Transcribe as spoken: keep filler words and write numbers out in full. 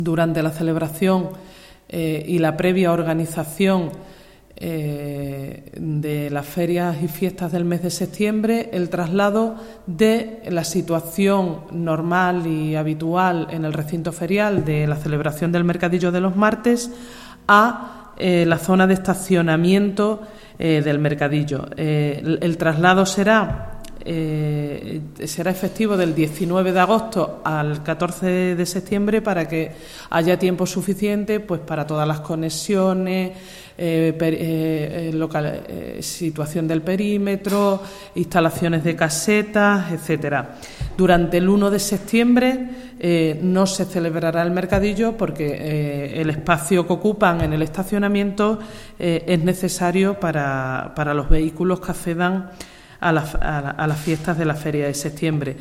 durante la celebración eh, y la previa organización eh, de las ferias y fiestas del mes de septiembre, el traslado de la situación normal y habitual en el recinto ferial de la celebración del Mercadillo de los Martes a eh, la zona de estacionamiento eh, del Mercadillo. Eh, el, el traslado será Eh, será efectivo del diecinueve de agosto al catorce de septiembre para que haya tiempo suficiente pues para todas las conexiones, eh, per, eh, local, eh, situación del perímetro, instalaciones de casetas, etcétera. Durante el uno de septiembre eh, no se celebrará el mercadillo porque eh, el espacio que ocupan en el estacionamiento eh, es necesario para, para los vehículos que accedan a, la, a, la, a las fiestas de la Feria de Septiembre.